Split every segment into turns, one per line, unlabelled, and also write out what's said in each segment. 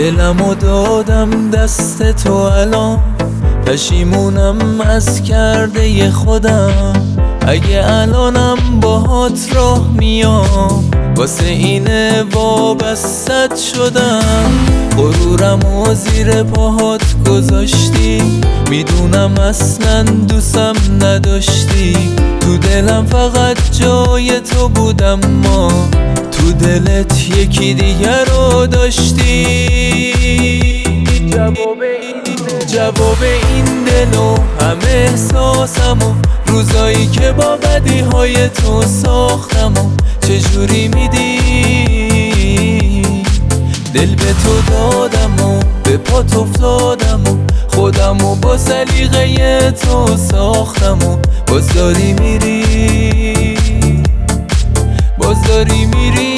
دلمو دادم دست تو الان، پشیمونم از کرده خودم. اگه الانم باهات راه میام، واسه اینه وابستت شدم. غرورمو زیر پاهات گذاشتی، میدونم اصلا دوستم نداشتی. تو دلم فقط جای تو بودم، ما تو دلت یکی دیگر رو داشتی. جواب این دل و همه احساسمو، روزایی که با بدیهای تو ساختمو چجوری میدی؟ دل به تو دادم و به پات افتادم و خودمو با سلیقه تو ساختم و باز داری میری، باز داری میری.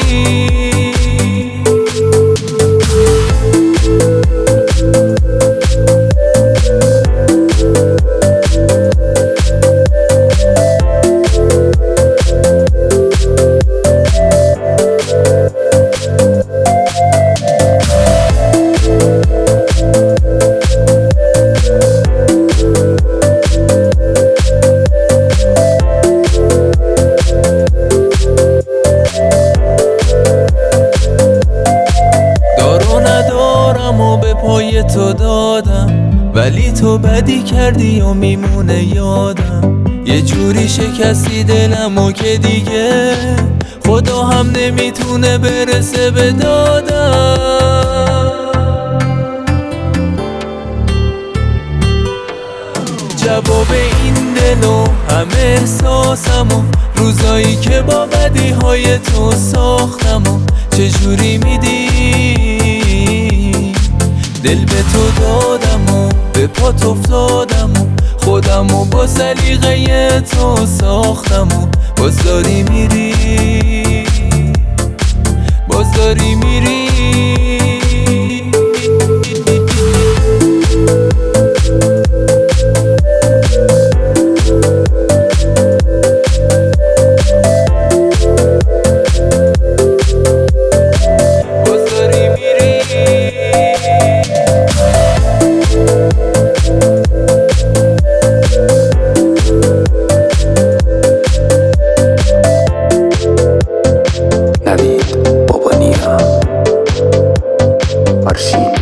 پای تو دادم، ولی تو بدی کردی و میمونه یادم. یه جوری شکستی دلمو که دیگه خدا هم نمیتونه برسه به دادم. جواب این دل و همه احساسمو، روزایی که با بدیهای تو ساختمو چجوری میدی؟ دل به تو دادم و به پات افتادم و خودمو با سلیقه تو ساختم و باز داری میری، باز داری میری.
Arşiv